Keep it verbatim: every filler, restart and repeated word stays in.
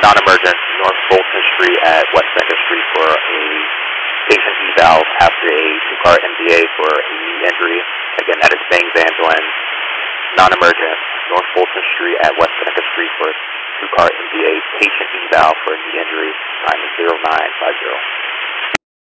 non-emergent, North Fulton Street at West Second Street for a patient eval after a two-car M D A for a knee injury. Again, that is Bang Van non-emergent, North Fulton Street at West Second Street for a two-car M D A patient eval for a knee injury. Time is zero nine five zero.